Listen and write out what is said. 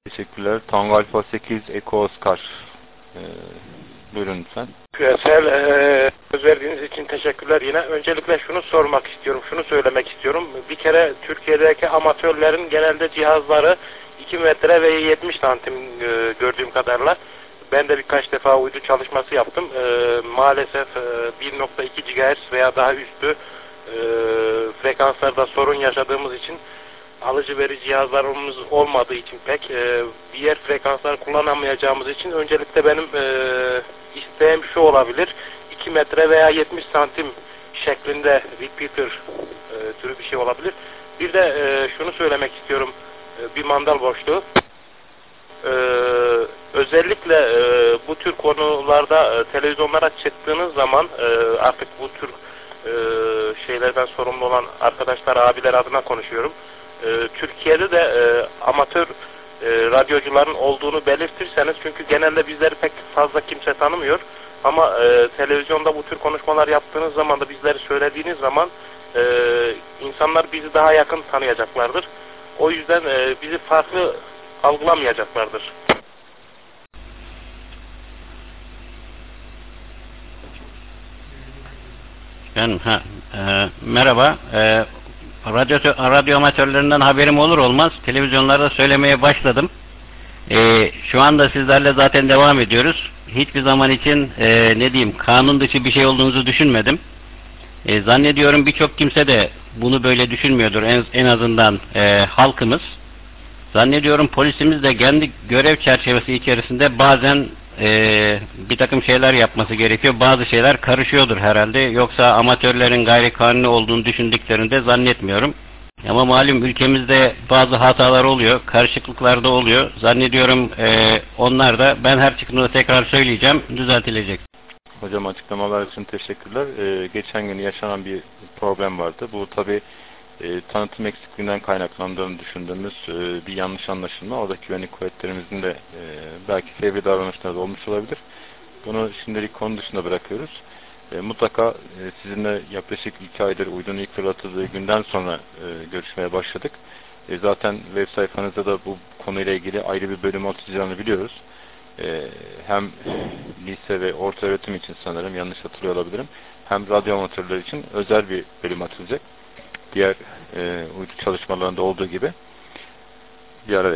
Teşekkürler. Tango Alfa 8 Eko Oscar. Buyurun lütfen. Küresel söz verdiğiniz için teşekkürler yine. Öncelikle şunu sormak istiyorum, şunu söylemek istiyorum. Bir kere Türkiye'deki amatörlerin genelde cihazları 2 metre ve 70 santim gördüğüm kadarıyla. Ben de birkaç defa uydu çalışması yaptım. Maalesef 1.2 GHz veya daha üstü frekanslarda sorun yaşadığımız için, alıcı verici cihazlarımız olmadığı için pek diğer frekanslar kullanamayacağımız için öncelikle benim isteğim şu olabilir: 2 metre veya 70 santim şeklinde repeater türü bir şey olabilir. Bir de şunu söylemek istiyorum, bir mandal boşluğu. Özellikle bu tür konularda televizyonlara çıktığınız zaman artık bu tür şeylerden sorumlu olan arkadaşlar, abiler adına konuşuyorum. Türkiye'de de amatör radyocuların olduğunu belirtirseniz, çünkü genelde bizleri pek fazla kimse tanımıyor. Ama televizyonda bu tür konuşmalar yaptığınız zaman da, bizleri söylediğiniz zaman insanlar bizi daha yakın tanıyacaklardır. O yüzden bizi farklı algılamayacaklardır. Merhaba. Radyo amatörlerinden haberim olur olmaz televizyonlarda söylemeye başladım. Şu anda sizlerle zaten devam ediyoruz. Hiçbir zaman için kanun dışı bir şey olduğunuzu düşünmedim. Zannediyorum birçok kimse de bunu böyle düşünmüyordur, en azından halkımız. Zannediyorum polisimiz de kendi görev çerçevesi içerisinde bazen bir takım şeyler yapması gerekiyor. Bazı şeyler karışıyordur herhalde. Yoksa amatörlerin gayri kanuni olduğunu düşündüklerini de zannetmiyorum. Ama malum ülkemizde bazı hatalar oluyor, karışıklıklar da oluyor. Zannediyorum onlar da, ben her çıktığımda tekrar söyleyeceğim, düzeltilecek. Hocam, açıklamalar için teşekkürler. Geçen gün yaşanan bir problem vardı. Bu tabi tanıtım eksikliğinden kaynaklandığını düşündüğümüz bir yanlış anlaşılma. Oradaki güvenlik kuvvetlerimizin de belki fevri davranışları da olmuş olabilir. Bunu şimdilik konu dışında bırakıyoruz. Mutlaka sizinle yaklaşık 2 aydır uydunun ilk fırlatıldığı günden sonra görüşmeye başladık. Zaten web sayfanızda da bu konuyla ilgili ayrı bir bölüm açacağını biliyoruz. Hem lise ve orta öğretim için, sanırım yanlış hatırlıyor olabilirim, hem radyo amatörleri için özel bir bölüm açılacak. Diğer uydu çalışmalarında olduğu gibi bir ara